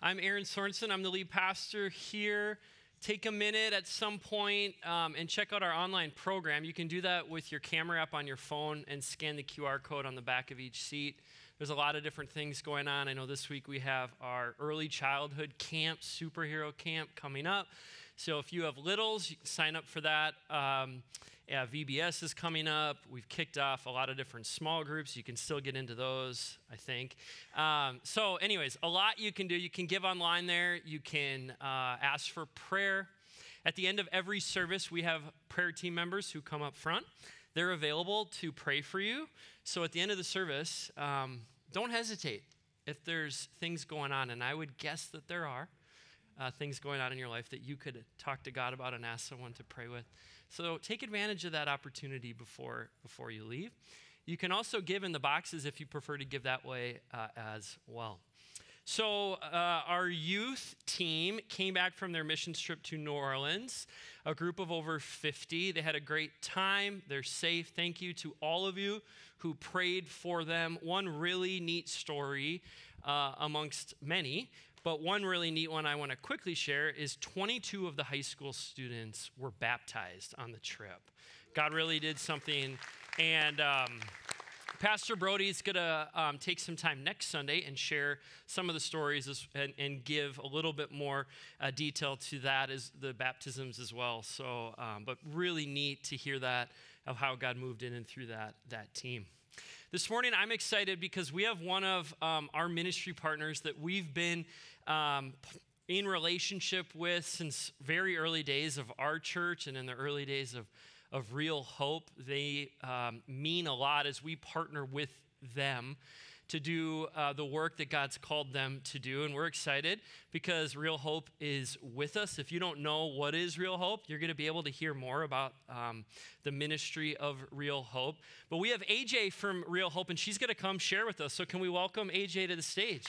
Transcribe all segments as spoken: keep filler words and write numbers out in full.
I'm Aaron Sorensen. I'm the lead pastor here. Take a minute at some point um, and check out our online program. You can do that with your camera app on your phone and scan the Q R code on the back of each seat. There's a lot of different things going on. I know this week we have our early childhood camp, superhero camp coming up. So if you have littles, you can sign up for that. Um, yeah, V B S is coming up. We've kicked off a lot of different small groups. You can still get into those, I think. Um, so anyways, a lot you can do. You can give online there. You can uh, ask for prayer. At the end of every service, we have prayer team members who come up front. They're available to pray for you. So at the end of the service, um, don't hesitate if there's things going on, and I would guess that there are uh, things going on in your life that you could talk to God about and ask someone to pray with. So take advantage of that opportunity before, before you leave. You can also give in the boxes if you prefer to give that way uh, as well. So uh, our youth team came back from their mission trip to New Orleans, a group of over fifty. They had a great time. They're safe. Thank you to all of you who prayed for them. One really neat story uh, amongst many, but one really neat one I want to quickly share is twenty-two of the high school students were baptized on the trip. God really did something, and um, Pastor Brody is going to um, take some time next Sunday and share some of the stories and, and give a little bit more uh, detail to that as the baptisms as well. So, um, but really neat to hear that of how God moved in and through that that team. This morning, I'm excited because we have one of um, our ministry partners that we've been um, in relationship with since very early days of our church and in the early days of of Real Hope. They um, mean a lot as we partner with them to do uh, the work that God's called them to do. And we're excited because Real Hope is with us. If you don't know what is Real Hope, you're going to be able to hear more about um, the ministry of Real Hope. But we have A J from Real Hope, and she's going to come share with us. So can we welcome A J to the stage?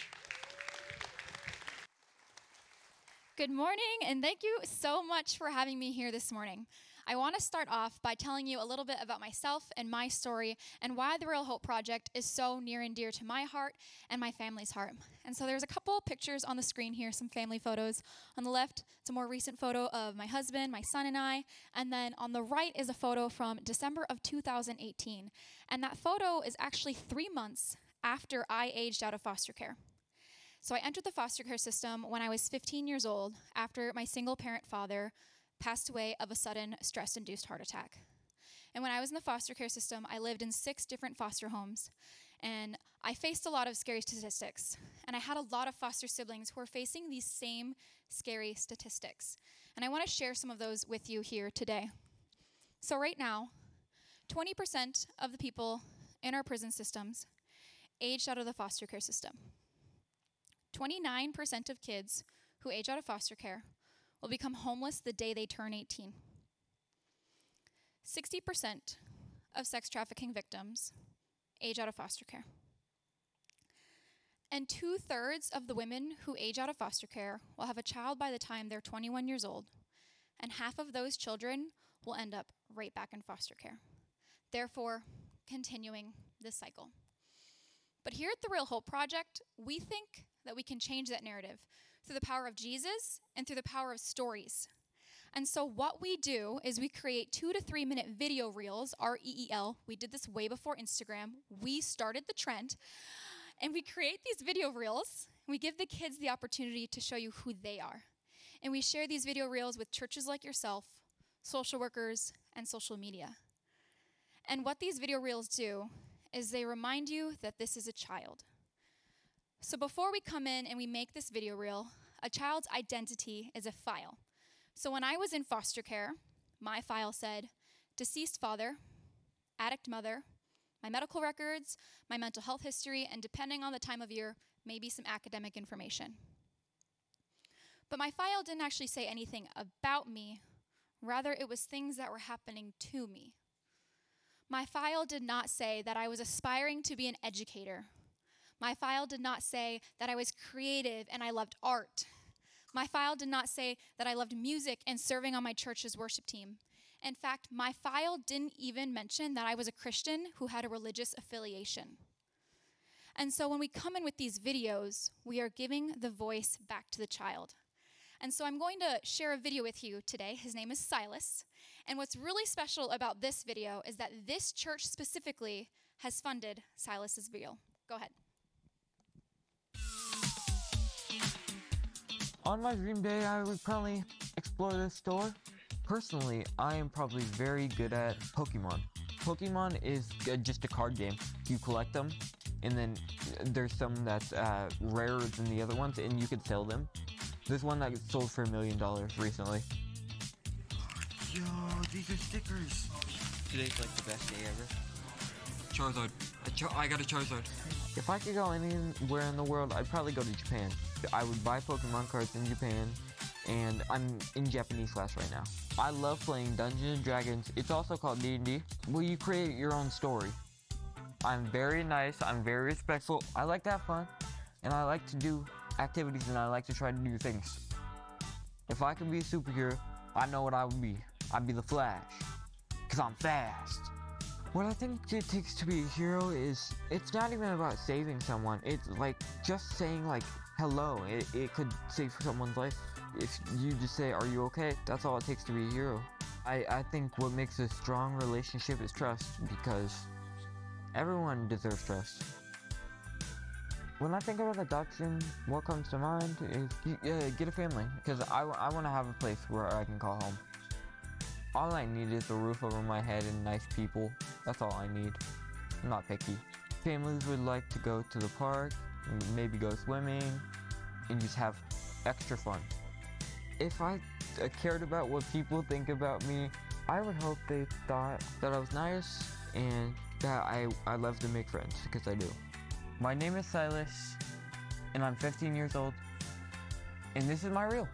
Good morning, and thank you so much for having me here this morning. I want to start off by telling you a little bit about myself and my story and why the Real Hope Project is so near and dear to my heart and my family's heart. And so there's a couple pictures on the screen here, some family photos. On the left, it's a more recent photo of my husband, my son, and I. And then on the right is a photo from December of two thousand eighteen. And that photo is actually three months after I aged out of foster care. So I entered the foster care system when I was fifteen years old after my single-parent father passed away of a sudden stress-induced heart attack. And when I was in the foster care system, I lived in six different foster homes, and I faced a lot of scary statistics. And I had a lot of foster siblings who were facing these same scary statistics. And I want to share some of those with you here today. So right now, twenty percent of the people in our prison systems aged out of the foster care system. twenty-nine percent of kids who age out of foster care will become homeless the day they turn eighteen. sixty percent of sex trafficking victims age out of foster care. And two-thirds of the women who age out of foster care will have a child by the time they're twenty-one years old, and half of those children will end up right back in foster care, therefore continuing this cycle. But here at the Real Hope Project, we think that we can change that narrative through the power of Jesus and through the power of stories. And so what we do is we create two to three minute video reels, R E E L. We did this way before Instagram. We started the trend. And we create these video reels. We give the kids the opportunity to show you who they are. And we share these video reels with churches like yourself, social workers, and social media. And what these video reels do is they remind you that this is a child. So before we come in and we make this video reel, a child's identity is a file. So when I was in foster care, my file said, deceased father, addict mother, my medical records, my mental health history, and depending on the time of year, maybe some academic information. But my file didn't actually say anything about me. Rather, it was things that were happening to me. My file did not say that I was aspiring to be an educator. My file did not say that I was creative and I loved art. My file did not say that I loved music and serving on my church's worship team. In fact, my file didn't even mention that I was a Christian who had a religious affiliation. And so when we come in with these videos, we are giving the voice back to the child. And so I'm going to share a video with you today. His name is Silas. And what's really special about this video is that this church specifically has funded Silas's video. Go ahead. On my dream day, I would probably explore this store. Personally, I am probably very good at Pokemon. Pokemon is uh, just a card game. You collect them, and then there's some that's uh, rarer than the other ones, and you can sell them. There's one that sold for a million dollars recently. Yo, these are stickers. Today's like the best day ever. Charizard. A Char- I got a Charizard. If I could go anywhere in the world, I'd probably go to Japan. I would buy Pokemon cards in Japan, and I'm in Japanese class right now. I love playing Dungeons and Dragons. It's also called D and D, where you create your own story. I'm very nice, I'm very respectful. I like to have fun, and I like to do activities, and I like to try to do things. If I could be a superhero, I know what I would be. I'd be the Flash, because I'm fast. What I think it takes to be a hero is, it's not even about saving someone. It's like just saying like, hello. It, it could save someone's life. If you just say, are you okay? That's all it takes to be a hero. I, I think what makes a strong relationship is trust, because everyone deserves trust. When I think about adoption, what comes to mind is uh, get a family, because I, I want to have a place where I can call home. All I need is a roof over my head and nice people. That's all I need. I'm not picky. Families would like to go to the park, maybe go swimming, and just have extra fun. If I uh, cared about what people think about me, I would hope they thought that I was nice and that I, I love to make friends, because I do. My name is Silas, and I'm fifteen years old, and this is my reel.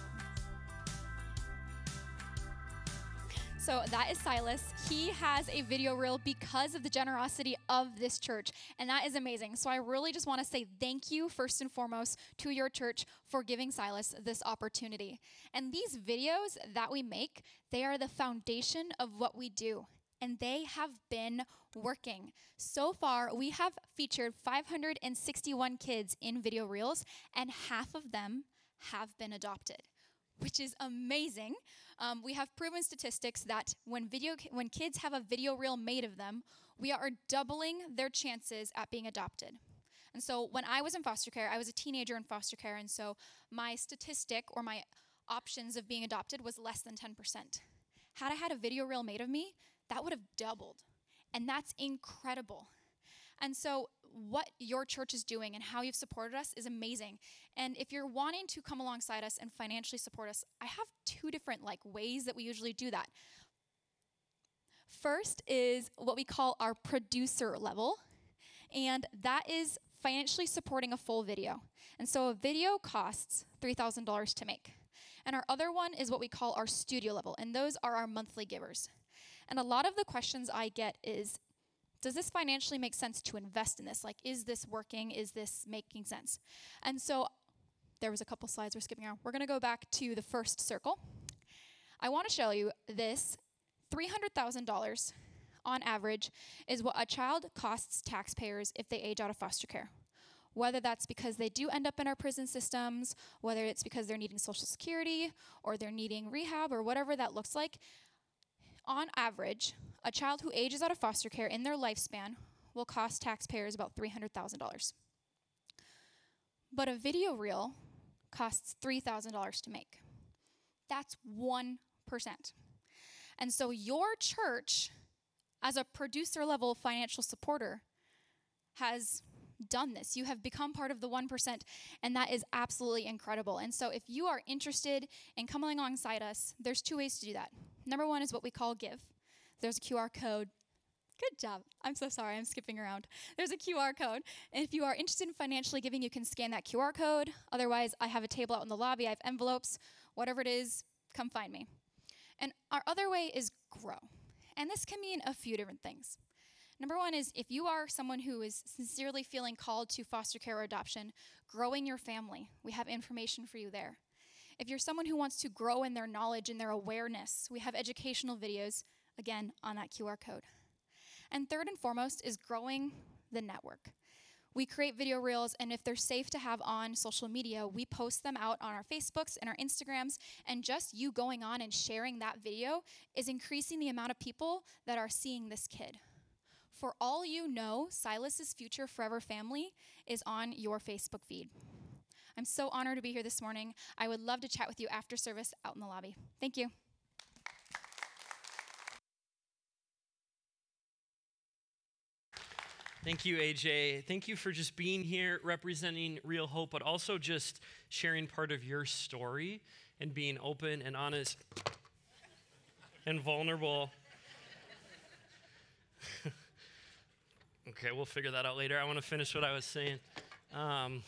So that is Silas. He has a video reel because of the generosity of this church, and that is amazing. So I really just want to say thank you, first and foremost, to your church for giving Silas this opportunity. And these videos that we make, they are the foundation of what we do, and they have been working. So far, we have featured five hundred sixty-one kids in video reels, and half of them have been adopted, which is amazing. Um, we have proven statistics that when video, when kids have a video reel made of them, we are doubling their chances at being adopted. And so when I was in foster care, I was a teenager in foster care, and so my statistic or my options of being adopted was less than ten percent. Had I had a video reel made of me, that would have doubled, and that's incredible. And so what your church is doing and how you've supported us is amazing. And if you're wanting to come alongside us and financially support us, I have two different like ways that we usually do that. First is what we call our producer level, and that is financially supporting a full video. And so a video costs three thousand dollars to make. And our other one is what we call our studio level, and those are our monthly givers. And a lot of the questions I get is, does this financially make sense to invest in this? Like, is this working? Is this making sense? And so there was a couple slides we're skipping around. We're going to go back to the first circle. I want to show you this. three hundred thousand dollars on average is what a child costs taxpayers if they age out of foster care. Whether that's because they do end up in our prison systems, whether it's because they're needing Social Security or they're needing rehab or whatever that looks like, on average, a child who ages out of foster care in their lifespan will cost taxpayers about three hundred thousand dollars. But a video reel costs three thousand dollars to make. That's one percent. And so your church, as a producer level financial supporter, has done this. You have become part of the one percent, and that is absolutely incredible. And so if you are interested in coming alongside us, there's two ways to do that. Number one is what we call give. There's a Q R code. Good job. I'm so sorry, I'm skipping around. There's a Q R code, and if you are interested in financially giving, you can scan that Q R code. Otherwise, I have a table out in the lobby. I have envelopes. Whatever it is, come find me. And our other way is grow. And this can mean a few different things. Number one is if you are someone who is sincerely feeling called to foster care or adoption, growing your family, we have information for you there. If you're someone who wants to grow in their knowledge and their awareness, we have educational videos, again, on that Q R code. And third and foremost is growing the network. We create video reels, and if they're safe to have on social media, we post them out on our Facebooks and our Instagrams, and just you going on and sharing that video is increasing the amount of people that are seeing this kid. For all you know, Silas's Future Forever Family is on your Facebook feed. I'm so honored to be here this morning. I would love to chat with you after service out in the lobby. Thank you. Thank you, A J. Thank you for just being here, representing Real Hope, but also just sharing part of your story and being open and honest and vulnerable. Okay, we'll figure that out later. I want to finish what I was saying. Um,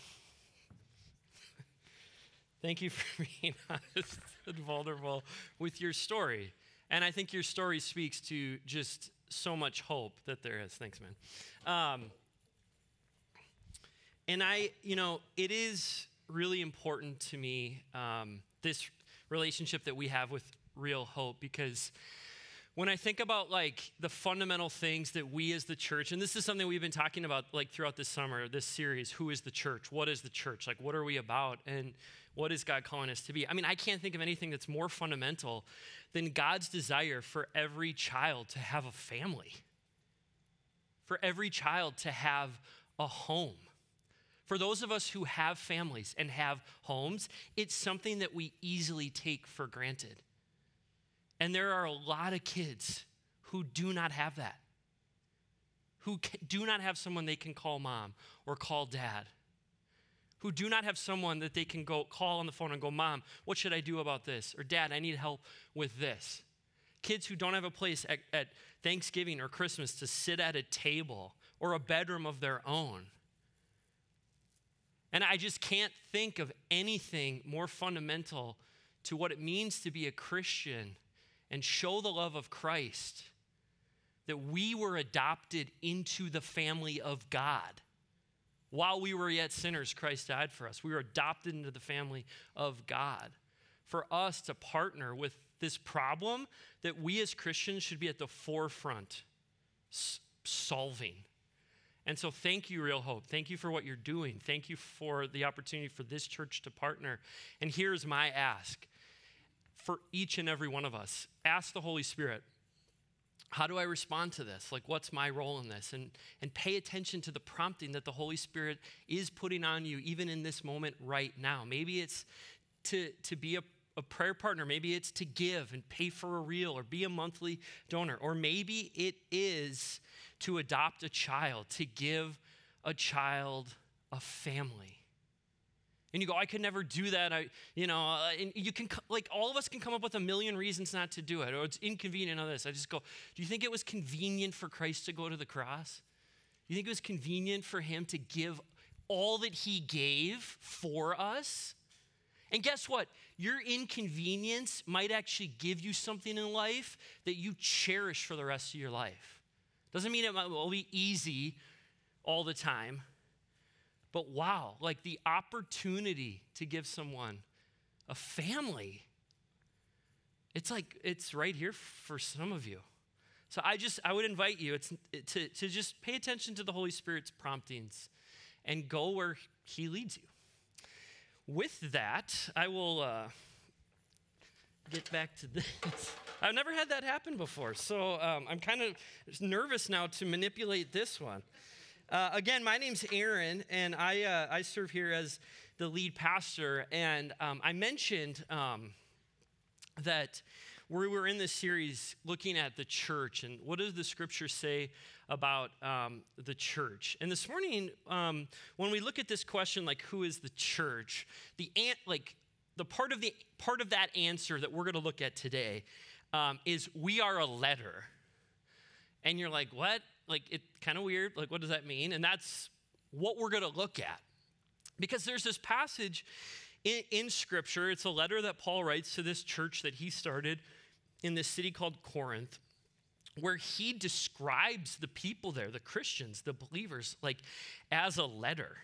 thank you for being honest and vulnerable with your story. And I think your story speaks to just so much hope that there is. Thanks, man. Um, and I, you know, it is really important to me, um, this relationship that we have with Real Hope, because when I think about like the fundamental things that we as the church, and this is something we've been talking about like throughout this summer, this series, who is the church? What is the church? Like, what are we about? And what is God calling us to be? I mean, I can't think of anything that's more fundamental than God's desire for every child to have a family, for every child to have a home. For those of us who have families and have homes, it's something that we easily take for granted. And there are a lot of kids who do not have that, who do not have someone they can call mom or call dad, who do not have someone that they can go call on the phone and go, Mom, what should I do about this? Or Dad, I need help with this. Kids who don't have a place at, at Thanksgiving or Christmas to sit at a table or a bedroom of their own. And I just can't think of anything more fundamental to what it means to be a Christian and show the love of Christ, that we were adopted into the family of God. While we were yet sinners, Christ died for us. We were adopted into the family of God. For us to partner with this problem that we as Christians should be at the forefront s- solving. And so thank you, Real Hope. Thank you for what you're doing. Thank you for the opportunity for this church to partner. And here's my ask for each and every one of us. Ask the Holy Spirit, how do I respond to this? Like, what's my role in this? And, and pay attention to the prompting that the Holy Spirit is putting on you even in this moment right now. Maybe it's to, to be a, a prayer partner. Maybe it's to give and pay for a reel or be a monthly donor. Or maybe it is to adopt a child, to give a child a family. And you go, I could never do that. I, you know, uh, and you can, like, all of us can come up with a million reasons not to do it, or it's inconvenient on this. I just go, do you think it was convenient for Christ to go to the cross? Do you think it was convenient for him to give all that he gave for us? And guess what? Your inconvenience might actually give you something in life that you cherish for the rest of your life. Doesn't mean it will be easy all the time. But wow, like the opportunity to give someone a family, it's like, it's right here for some of you. So I just, I would invite you it's, to, to just pay attention to the Holy Spirit's promptings and go where he leads you. With that, I will uh, get back to this. I've never had that happen before, so um, I'm kind of nervous now to manipulate this one. Uh, again, my name's Aaron, and I uh, I serve here as the lead pastor. And um, I mentioned um, that we were in this series looking at the church and what does the scripture say about um, the church. And this morning, um, when we look at this question, like who is the church, the an- like the part of the part of that answer that we're going to look at today um, is we are a letter. And you're like, what? Like, it's kind of weird. Like, what does that mean? And that's what we're going to look at. Because there's this passage in, in Scripture. It's a letter that Paul writes to this church that he started in this city called Corinth, where he describes the people there, the Christians, the believers, like as a letter,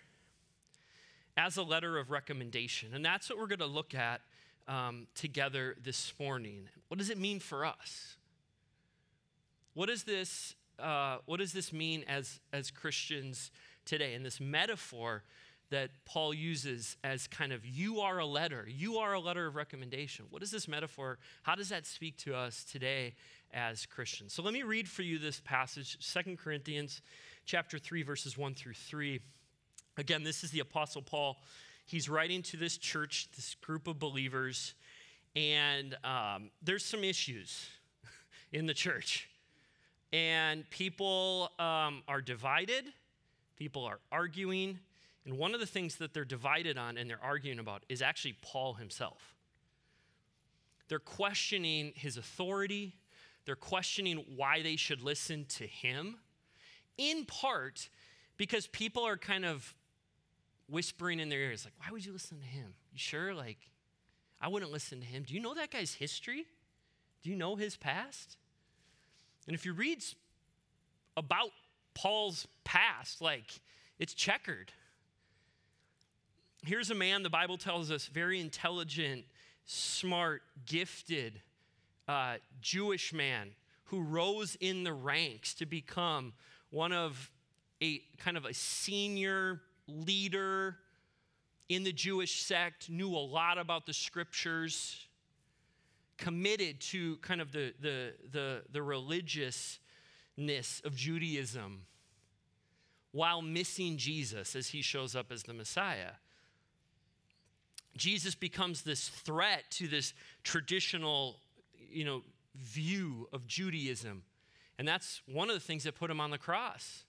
as a letter of recommendation. And that's what we're going to look at um, together this morning. What does it mean for us? What does this, uh, what does this mean as, as Christians today. And this metaphor that Paul uses as kind of, you are a letter, you are a letter of recommendation. What is this metaphor? How does that speak to us today as Christians? So let me read for you this passage, Second Corinthians chapter three, verses one through three. Again, this is the Apostle Paul. He's writing to this church, this group of believers, and um, there's some issues in the church. And people um, are divided, people are arguing, and one of the things that they're divided on and they're arguing about is actually Paul himself. They're questioning his authority. They're questioning why they should listen to him, in part because people are kind of whispering in their ears, like, why would you listen to him? You sure? Like, I wouldn't listen to him. Do you know that guy's history? Do you know his past? And if you read about Paul's past, like, it's checkered. Here's a man, the Bible tells us, very intelligent, smart, gifted, uh, Jewish man who rose in the ranks to become one of a kind of a senior leader in the Jewish sect, knew a lot about the scriptures, committed to kind of the, the, the, the religiousness of Judaism while missing Jesus as he shows up as the Messiah. Jesus becomes this threat to this traditional, you know, view of Judaism. And that's one of the things that put him on the cross.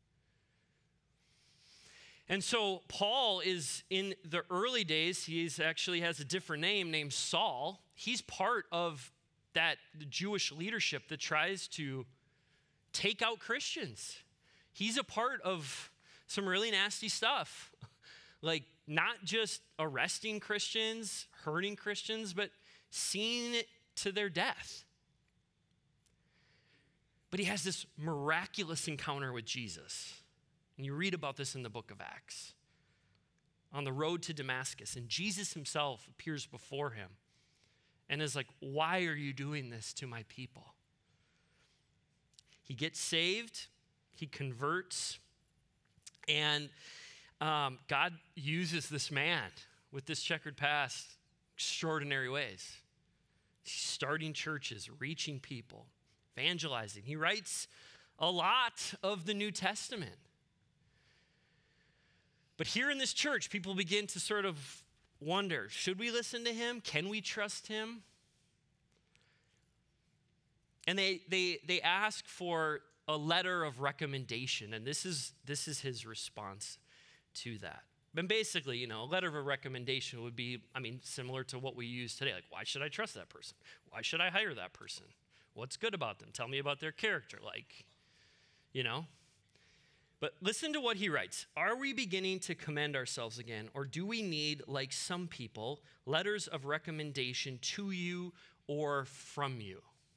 And so Paul is, in the early days, he actually has a different name named Saul. He's part of that Jewish leadership that tries to take out Christians. He's a part of some really nasty stuff. Like, not just arresting Christians, hurting Christians, but seeing it to their death. But he has this miraculous encounter with Jesus. And you read about this in the book of Acts. On the road to Damascus, and Jesus himself appears before him and is like, why are you doing this to my people? He gets saved, he converts, and um, God uses this man with this checkered past extraordinary ways. He's starting churches, reaching people, evangelizing. He writes a lot of the New Testament. But here in this church, people begin to sort of wonder, should we listen to him? Can we trust him? And they they they ask for a letter of recommendation, and this is this is his response to that. And basically, you know, a letter of a recommendation would be, I mean, similar to what we use today. Like, why should I trust that person? Why should I hire that person? What's good about them? Tell me about their character. Like, you know. But listen to what he writes. Are we beginning to commend ourselves again, or do we need, like some people, letters of recommendation to you or from you?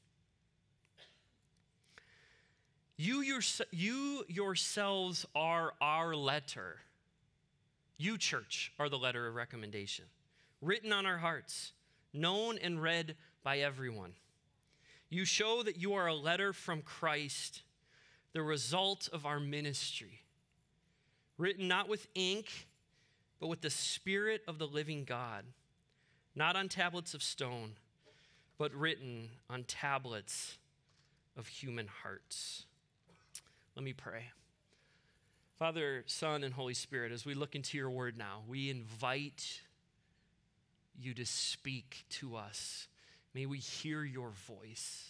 You, your, you yourselves are our letter. You, church, are the letter of recommendation, written on our hearts, known and read by everyone. You show that you are a letter from Christ, the result of our ministry, written not with ink, but with the Spirit of the living God, not on tablets of stone, but written on tablets of human hearts. Let me pray. Father, Son, and Holy Spirit, as we look into your word now, we invite you to speak to us. May we hear your voice.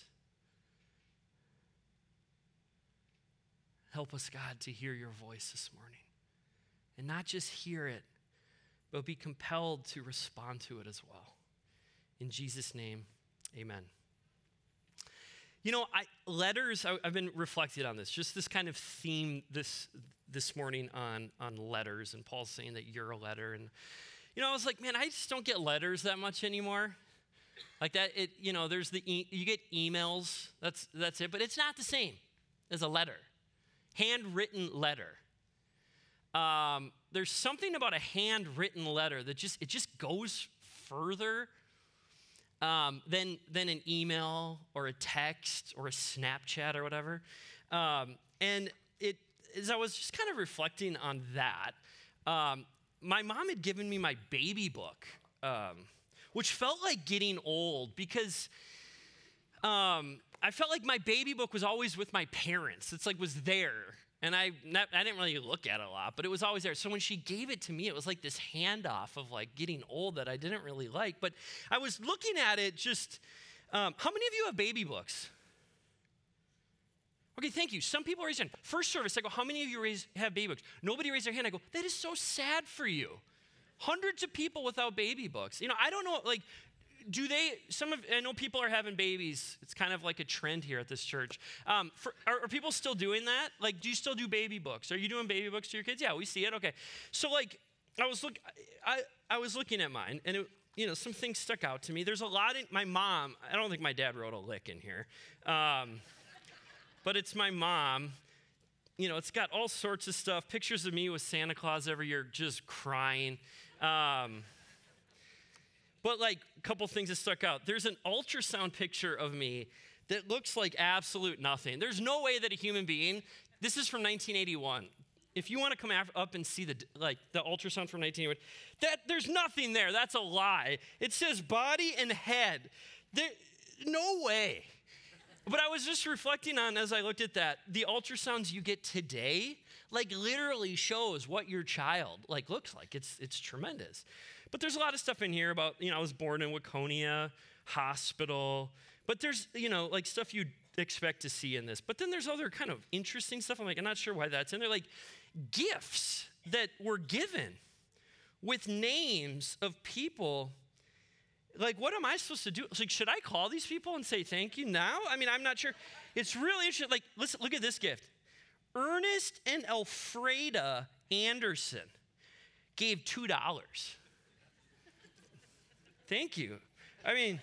Help us, God, to hear your voice this morning. And not just hear it, but be compelled to respond to it as well. In Jesus' name, amen. You know, I, letters, I, I've been reflecting on this, just this kind of theme this this morning on, on letters, and Paul's saying that you're a letter. And, you know, I was like, man, I just don't get letters that much anymore. Like that, it, you know, there's the, e- you get emails, that's that's it, but it's not the same as a letter. Handwritten letter. Um, there's something about a handwritten letter that just, it just goes further um, than, than an email or a text or a Snapchat or whatever. Um, and it, as I was just kind of reflecting on that, um, my mom had given me my baby book, um, which felt like getting old because um, I felt like my baby book was always with my parents. It's like was there. And I, not, I didn't really look at it a lot, but it was always there. So when she gave it to me, it was like this handoff of like getting old that I didn't really like. But I was looking at it just, um, how many of you have baby books? Okay, thank you. Some people raise their hand. First service, I go, how many of you raise, have baby books? Nobody raised their hand. I go, that is so sad for you. Hundreds of people without baby books. You know, I don't know, like, do they, some of, I know people are having babies. It's kind of like a trend here at this church. Um, for, are, are people still doing that? Like, do you still do baby books? Are you doing baby books to your kids? Yeah, we see it. Okay. So, like, I was look, I, I was looking at mine, and it, you know, some things stuck out to me. There's a lot in, my mom, I don't think my dad wrote a lick in here. Um, But it's my mom. You know, it's got all sorts of stuff. Pictures of me with Santa Claus every year, just crying. Um, but like a couple things that stuck out. There's an ultrasound picture of me that looks like absolute nothing. There's no way that a human being, this is from nineteen eighty-one. If you want to come up and see the like the ultrasound from nineteen eighty-one, that there's nothing there. That's a lie. It says body and head. There, no way. But I was just reflecting on, as I looked at that, the ultrasounds you get today, like literally shows what your child like looks like. It's it's tremendous. But there's a lot of stuff in here about, you know, I was born in Waconia Hospital. But there's, you know, like stuff you'd expect to see in this. But then there's other kind of interesting stuff. I'm like, I'm not sure why that's in there. Like gifts that were given with names of people. Like, what am I supposed to do? It's like, should I call these people and say thank you now? I mean, I'm not sure. It's really interesting. Like, listen, look at this gift. Ernest and Elfreda Anderson gave two dollars. Thank you. I mean,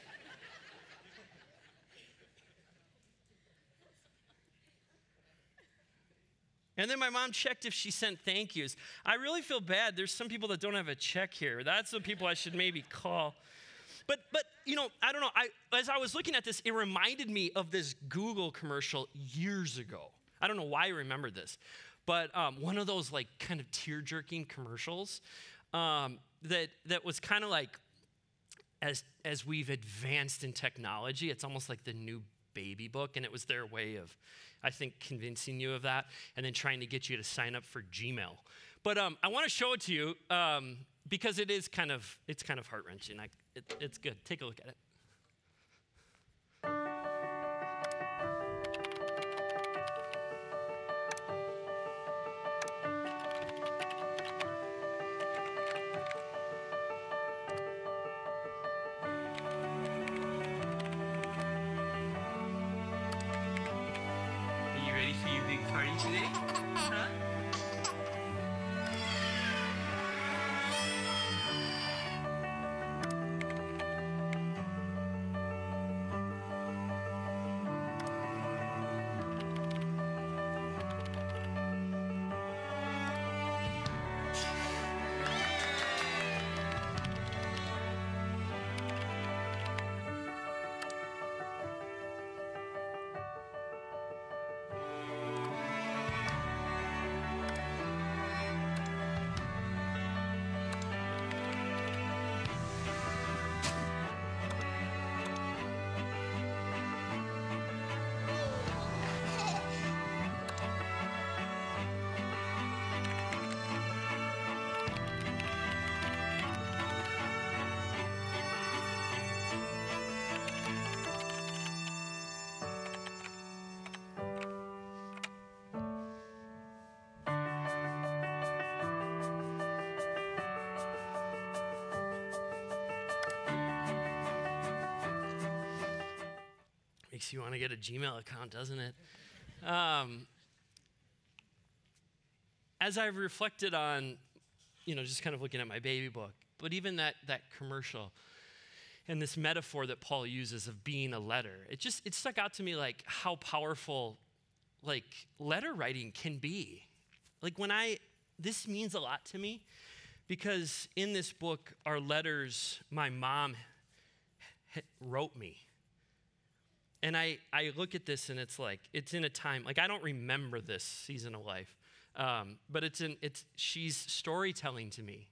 and then my mom checked if she sent thank yous. I really feel bad. There's some people that don't have a check here. That's the people I should maybe call. But, but you know, I don't know. I, as I was looking at this, it reminded me of this Google commercial years ago. I don't know why I remember this. But um, one of those, like, kind of tear-jerking commercials um, that, that was kind of like, as, as we've advanced in technology, it's almost like the new baby book. And it was their way of, I think, convincing you of that and then trying to get you to sign up for Gmail. But um, I want to show it to you um, because it is kind of, it's kind of heart-wrenching. I, it, it's good. Take a look at it. Are you ready for your big party today? Huh? Makes you want to get a Gmail account, doesn't it? Um, as I've reflected on, you know, just kind of looking at my baby book, but even that that commercial and this metaphor that Paul uses of being a letter, it just, it stuck out to me like how powerful, like, letter writing can be. Like when I, this means a lot to me because in this book are letters my mom wrote me. And I, I look at this and it's like, it's in a time, like I don't remember this season of life. Um, but it's in, it's she's storytelling to me.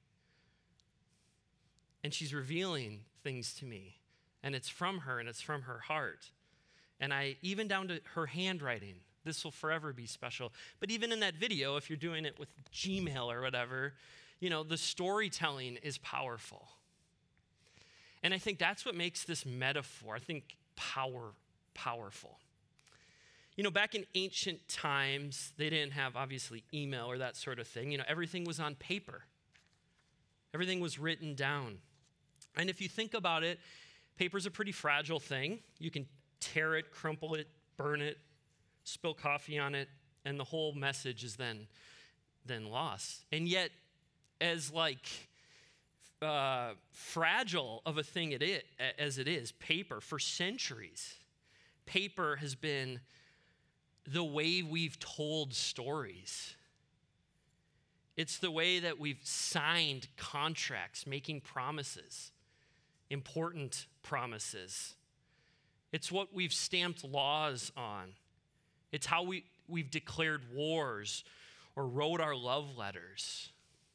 And she's revealing things to me. And it's from her and it's from her heart. And I, even down to her handwriting, this will forever be special. But even in that video, if you're doing it with Gmail or whatever, you know, the storytelling is powerful. And I think that's what makes this metaphor, I think, power, powerful. You know, back in ancient times, they didn't have, obviously, email or that sort of thing. You know, everything was on paper. Everything was written down. And if you think about it, paper's a pretty fragile thing. You can tear it, crumple it, burn it, spill coffee on it, and the whole message is then, then lost. And yet, as like uh, fragile of a thing it is, as it is, paper, for centuries, paper has been the way we've told stories. It's the way that we've signed contracts, making promises, important promises. It's what we've stamped laws on. It's how we, we've declared wars or wrote our love letters.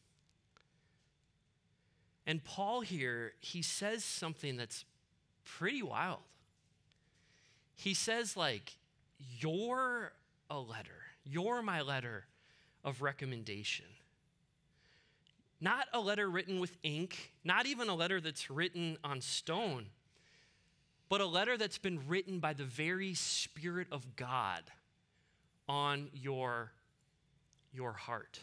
And Paul here, he says something that's pretty wild. He says, like, you're a letter. You're my letter of recommendation. Not a letter written with ink, not even a letter that's written on stone, but a letter that's been written by the very Spirit of God on your, your heart.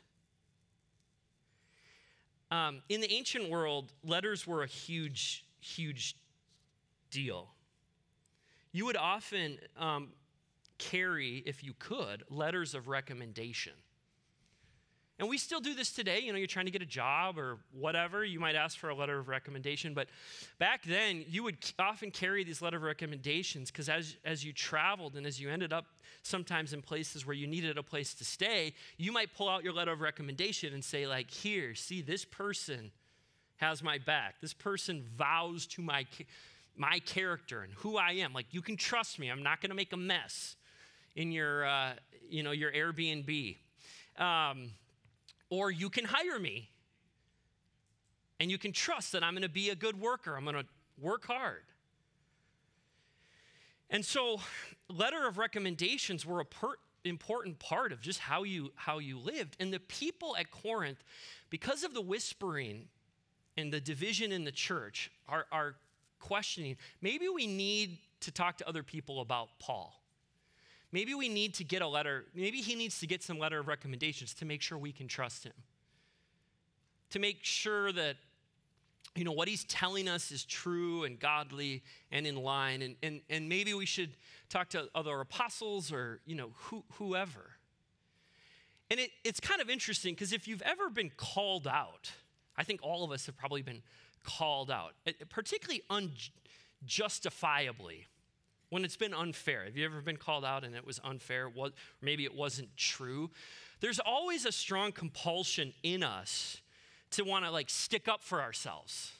Um, in the ancient world, letters were a huge, huge deal. You would often um, carry, if you could, letters of recommendation. And we still do this today. You know, you're trying to get a job or whatever, you might ask for a letter of recommendation. But back then, you would often carry these letter of recommendations because as, as you traveled and as you ended up sometimes in places where you needed a place to stay, you might pull out your letter of recommendation and say, like, here, see, this person has my back. This person vows to my, my character and who I am. Like, you can trust me. I'm not going to make a mess in your, uh, you know, your Airbnb. Um, Or you can hire me, and you can trust that I'm going to be a good worker. I'm going to work hard. And so letter of recommendations were a per- important part of just how you, how you lived. And the people at Corinth, because of the whispering and the division in the church, are, are questioning, maybe we need to talk to other people about Paul. Maybe we need to get a letter, maybe he needs to get some letter of recommendations to make sure we can trust him. To make sure that, you know, what he's telling us is true and godly and in line. And, and, and maybe we should talk to other apostles or, you know, who, whoever. And it, it's kind of interesting because if you've ever been called out, I think all of us have probably been called out, particularly unjustifiably. When it's been unfair. Have you ever been called out and it was unfair? What, maybe it wasn't true. There's always a strong compulsion in us to want to like stick up for ourselves.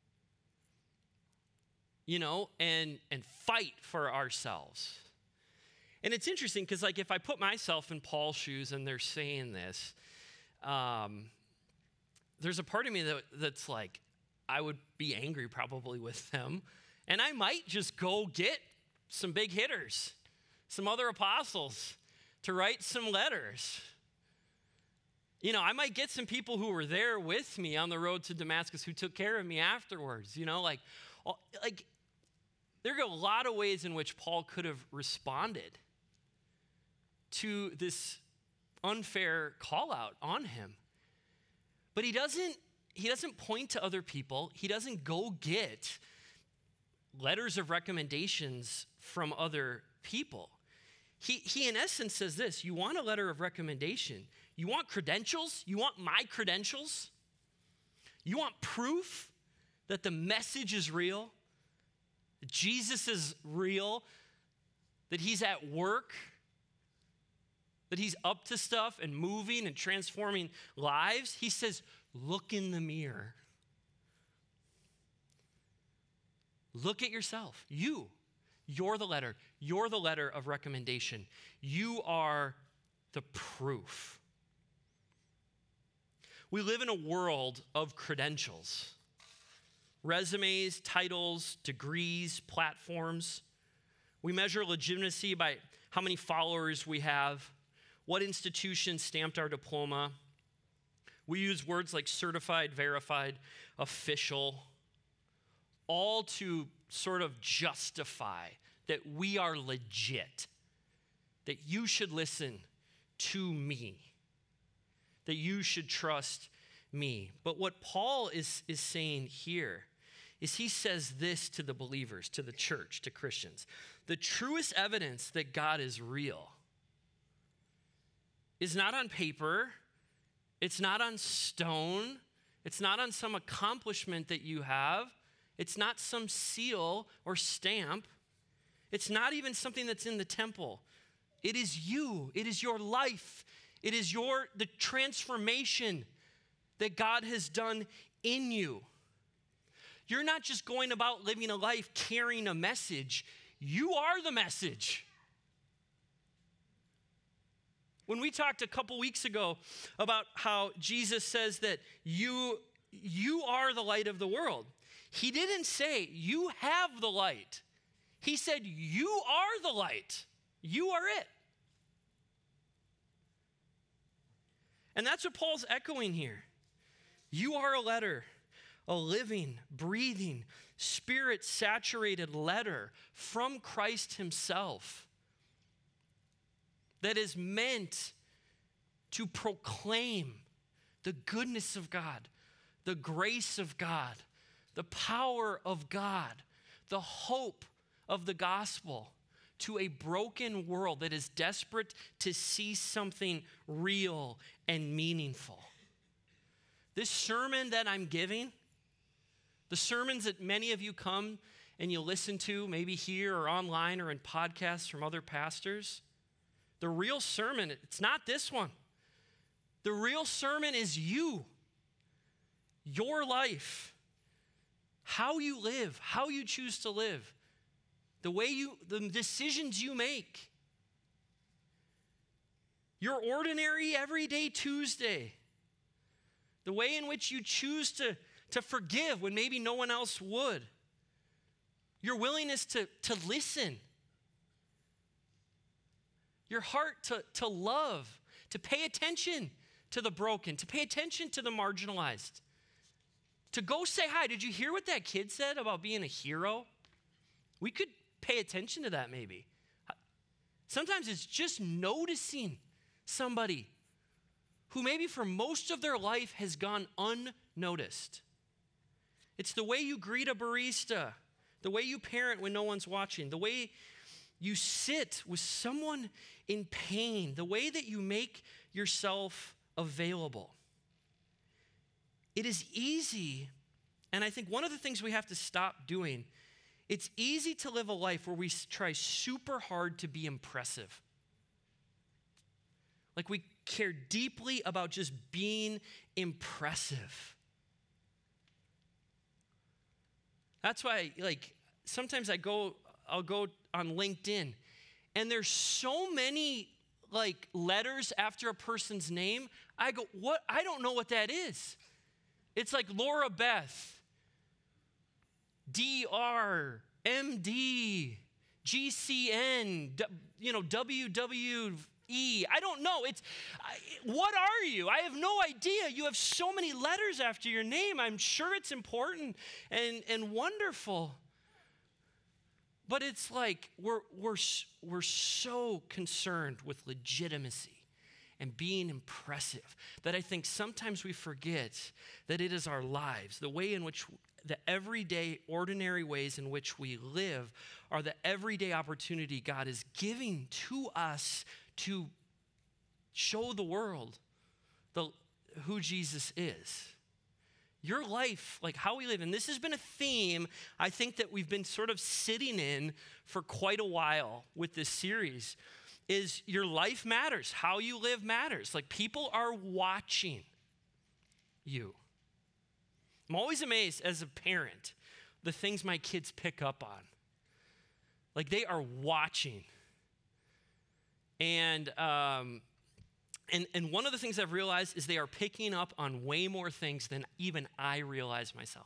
You know, and and fight for ourselves. And it's interesting because like if I put myself in Paul's shoes and they're saying this, um, there's a part of me that, that's like, I would be angry probably with them. And I might just go get some big hitters, some other apostles to write some letters. You know, I might get some people who were there with me on the road to Damascus who took care of me afterwards. You know, like, like there are a lot of ways in which Paul could have responded to this unfair call out on him. But he doesn't, he doesn't point to other people. He doesn't go get letters of recommendations from other people. He, he in essence says this, you want a letter of recommendation? You want credentials? You want my credentials? You want proof that the message is real? That Jesus is real? That he's at work? That he's up to stuff and moving and transforming lives? He says, look in the mirror. Look at yourself. You, you're the letter. You're the letter of recommendation. You are the proof. We live in a world of credentials, resumes, titles, degrees, platforms. We measure legitimacy by how many followers we have, what institution stamped our diploma. We use words like certified, verified, official, all to sort of justify that we are legit, that you should listen to me, that you should trust me. But what Paul is, is saying here is he says this to the believers, to the church, to Christians. The truest evidence that God is real is not on paper, it's not on stone, it's not on some accomplishment that you have, it's not some seal or stamp, it's not even something that's in the temple. It is you, it is your life, it is your the transformation that God has done in you. You're not just going about living a life carrying a message, you are the message. When we talked a couple weeks ago about how Jesus says that you, you are the light of the world, he didn't say you have the light. He said you are the light. You are it. And that's what Paul's echoing here. You are a letter, a living, breathing, spirit-saturated letter from Christ himself that is meant to proclaim the goodness of God, the grace of God, the power of God, the hope of the gospel to a broken world that is desperate to see something real and meaningful. This sermon that I'm giving, the sermons that many of you come and you listen to, maybe here or online or in podcasts from other pastors, the real sermon, it's not this one. The real sermon is you, your life, how you live, how you choose to live, the way you, the decisions you make. Your ordinary, everyday Tuesday, the way in which you choose to, to forgive when maybe no one else would, your willingness to, to listen, your heart to, to love, to pay attention to the broken, to pay attention to the marginalized, to go say hi. Did you hear what that kid said about being a hero? We could pay attention to that maybe. Sometimes it's just noticing somebody who maybe for most of their life has gone unnoticed. It's the way you greet a barista, the way you parent when no one's watching, the way you sit with someone in pain, the way that you make yourself available. It is easy, and I think one of the things we have to stop doing, it's easy to live a life where we try super hard to be impressive. Like we care deeply about just being impressive. That's why, like, sometimes I go, I'll go on LinkedIn, and there's so many, like, letters after a person's name. I go, what? I don't know what that is. It's like Laura Beth, D R, M D, G C N, you know, W W E. I don't know. It's, I, what are you? I have no idea. You have so many letters after your name. I'm sure it's important and, and wonderful. But it's like we're, we're, we're so concerned with legitimacy and being impressive that I think sometimes we forget that it is our lives, the way in which the everyday, ordinary ways in which we live are the everyday opportunity God is giving to us to show the world the, who Jesus is. Your life, like how we live, and this has been a theme I think that we've been sort of sitting in for quite a while with this series, is your life matters. How you live matters. Like people are watching you. I'm always amazed as a parent, the things my kids pick up on. Like they are watching. And um, And, and one of the things I've realized is they are picking up on way more things than even I realize myself.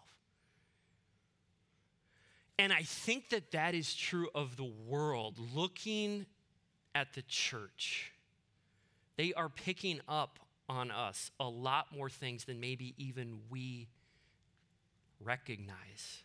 And I think that that is true of the world. Looking at the church, they are picking up on us a lot more things than maybe even we recognize.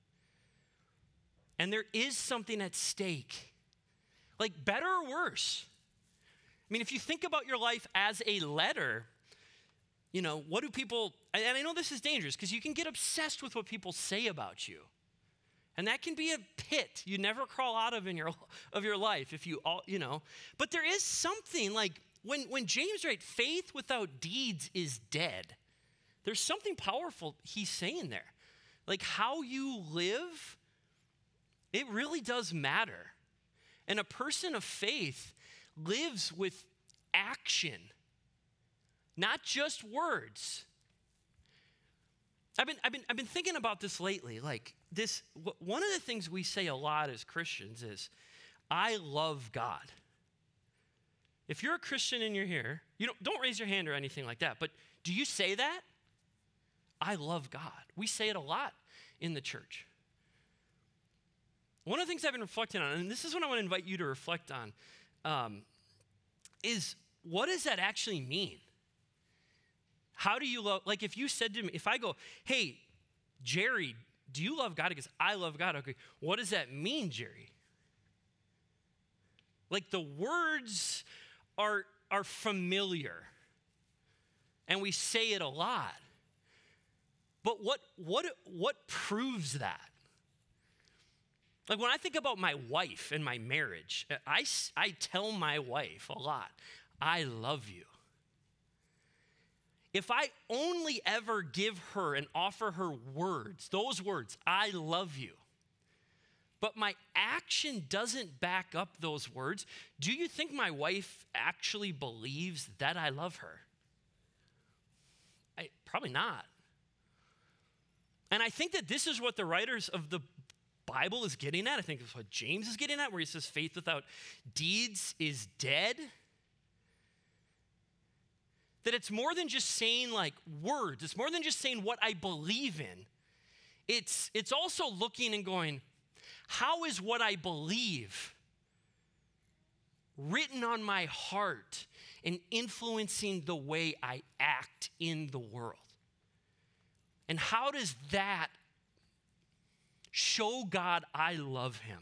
And there is something at stake, like better or worse. I mean, if you think about your life as a letter, you know, what do people, and I know this is dangerous because you can get obsessed with what people say about you. And that can be a pit you never crawl out of in your of your life if you all, you know. But there is something like when, when James writes, faith without deeds is dead. There's something powerful he's saying there. Like how you live, it really does matter. And a person of faith lives with action, not just words. I've been, I've been, I've been thinking about this lately. Like this, one of the things we say a lot as Christians is, I love God. If you're a Christian and you're here, you don't, don't raise your hand or anything like that, but do you say that? I love God. We say it a lot in the church. One of the things I've been reflecting on, and this is what I want to invite you to reflect on, um, is what does that actually mean? How do you love, like if you said to me, if I go, hey, Jerry, do you love God? Because I love God. Okay, what does that mean, Jerry? Like the words are, are familiar and we say it a lot. But what, what, what proves that? Like when I think about my wife and my marriage, I, I tell my wife a lot, I love you. If I only ever give her and offer her words, those words, I love you, but my action doesn't back up those words, do you think my wife actually believes that I love her? I, probably not. And I think that this is what the writers of the Bible is getting at. I think that's what James is getting at, where he says faith without deeds is dead. That it's more than just saying like words. It's more than just saying what I believe in. It's, it's also looking and going, how is what I believe written on my heart and influencing the way I act in the world? And how does that show God I love him?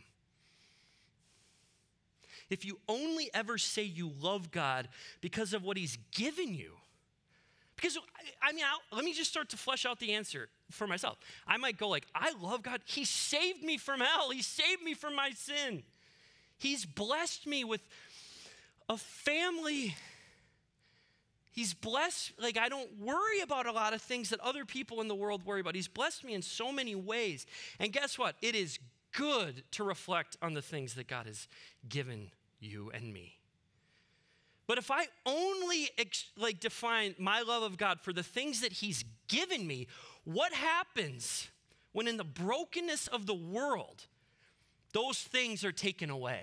If you only ever say you love God because of what he's given you, because I, I mean, I'll, let me just start to flesh out the answer for myself. I might go like, I love God. He saved me from hell. He saved me from my sin. He's blessed me with a family. He's blessed, like I don't worry about a lot of things that other people in the world worry about. He's blessed me in so many ways. And guess what? It is good to reflect on the things that God has given you and me. But if I only ex- like define my love of God for the things that he's given me, what happens when in the brokenness of the world, those things are taken away?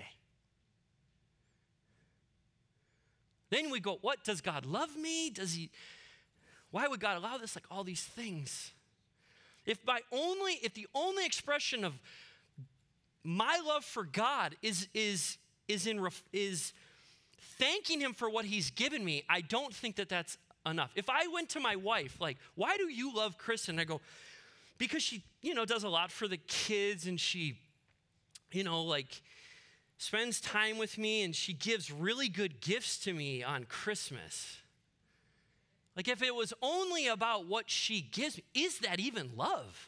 Then we go, what, does God love me? Does he, why would God allow this? Like all these things. If by only, if the only expression of my love for God is, is, is in, is thanking him for what he's given me, I don't think that that's enough. If I went to my wife, like, why do you love Kristen? I go, because she, you know, does a lot for the kids and she, you know, like, spends time with me and she gives really good gifts to me on Christmas. Like if it was only about what she gives me, is that even love?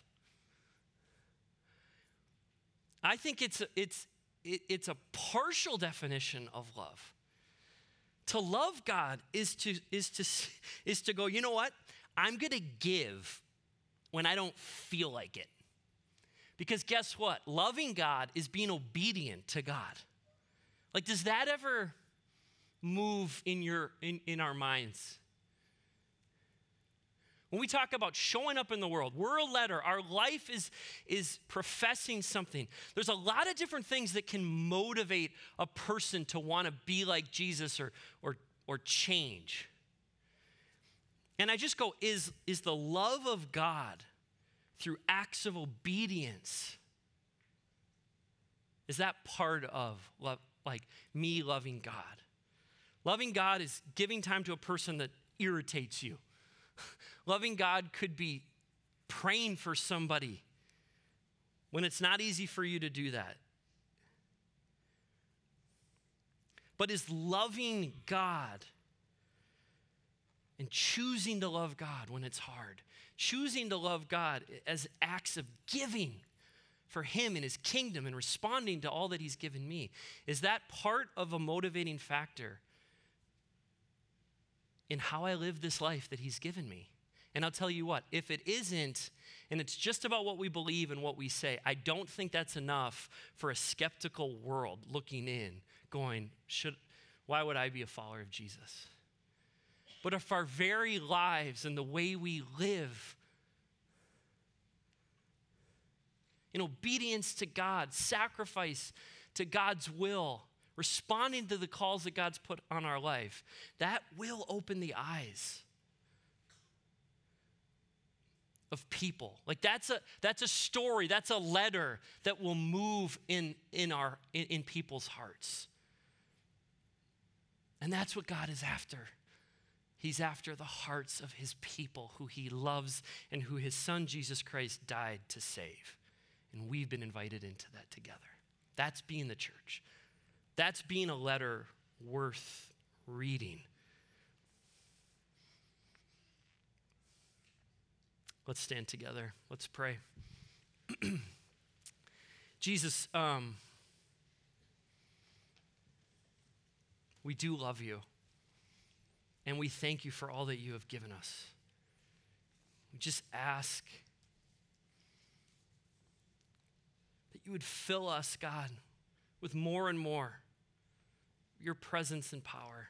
I think it's a, it's it, it's a partial definition of love. To love God is to is to is to go, you know what? I'm going to give when I don't feel like it. Because guess what? Loving God is being obedient to God. Like, does that ever move in your in, in our minds? When we talk about showing up in the world, we're a letter. Our life is, is professing something. There's a lot of different things that can motivate a person to want to be like Jesus or, or or change. And I just go, is, is the love of God through acts of obedience, is that part of love, like me loving God? Loving God is giving time to a person that irritates you. Loving God could be praying for somebody when it's not easy for you to do that. But is loving God and choosing to love God when it's hard, choosing to love God as acts of giving for him and his kingdom and responding to all that he's given me, is that part of a motivating factor in how I live this life that he's given me? And I'll tell you what, if it isn't, and it's just about what we believe and what we say, I don't think that's enough for a skeptical world looking in, going, should, why would I be a follower of Jesus? But if our very lives and the way we live in obedience to God, sacrifice to God's will, responding to the calls that God's put on our life, that will open the eyes of people. Like that's a that's a story, that's a letter that will move in in our in, in people's hearts. And that's what God is after. He's after the hearts of his people who he loves and who his son Jesus Christ died to save. And we've been invited into that together. That's being the church. That's being a letter worth reading. Let's stand together. Let's pray. Jesus, um, we do love you. And we thank you for all that you have given us. We just ask that you would fill us, God, with more and more your presence and power.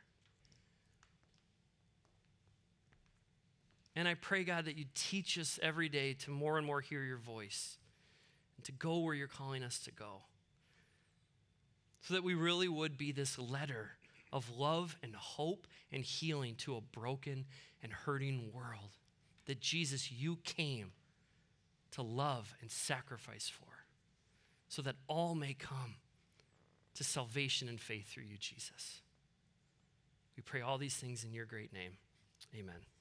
And I pray, God, that you teach us every day to more and more hear your voice and to go where you're calling us to go, so that we really would be this letter of love and hope and healing to a broken and hurting world that, Jesus, you came to love and sacrifice for, so that all may come to salvation and faith through you, Jesus. We pray all these things in your great name. Amen.